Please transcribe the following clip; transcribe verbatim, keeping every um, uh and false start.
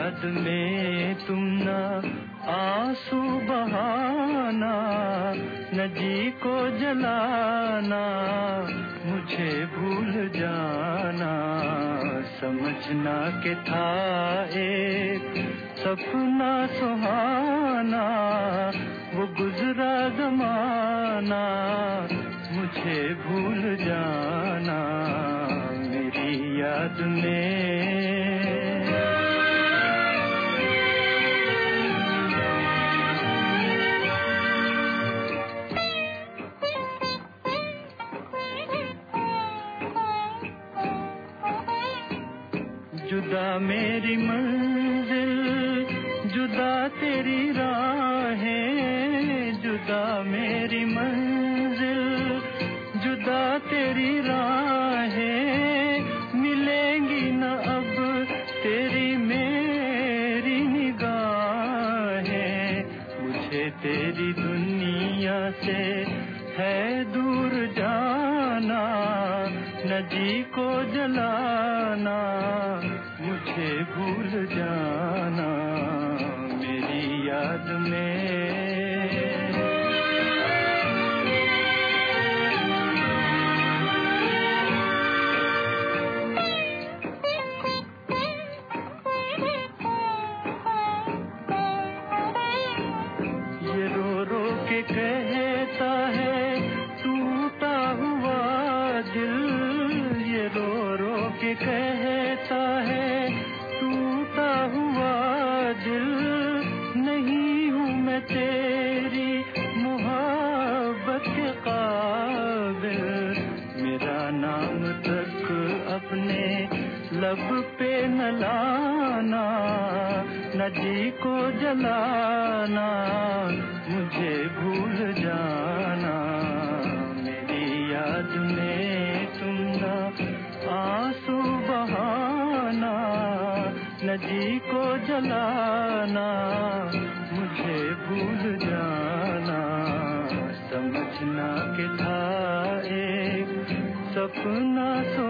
یاد میں تم نہ آنسو بہانا، نہ جی کو جلانا، مجھے بھول جانا، سمجھنا کہ تھا ایک سپنا سہانا، وہ گزرا زمانہ، مجھے بھول جانا میری یاد میں۔ جدا میری منزل، جدا تیری راہیں، جدا میری منزل، جدا تیری راہیں، ملیں گی نہ اب تیری میری نگاہیں، مجھے تیری دنیا سے ہے دور جانا، نہ جی کو جلانا، مجھے بھول جانا میری یاد میں۔ یہ رو رو کے کہتا ہے ٹوٹا ہوا دل، یہ رو رو کے کہتا ہے ٹوٹا ہوا دل، نہیں ہوں میں تیری محبت کے قابل، میرا نام تک اپنے لب پہ نہ لانا، نہ جی کو جلانا، مجھے بھول جانا میری یاد میں تم نہ آنسو بہانا، نہ جی کو جلانا، مجھے بھول جانا، سمجھنا کہ تھا ایک سپنا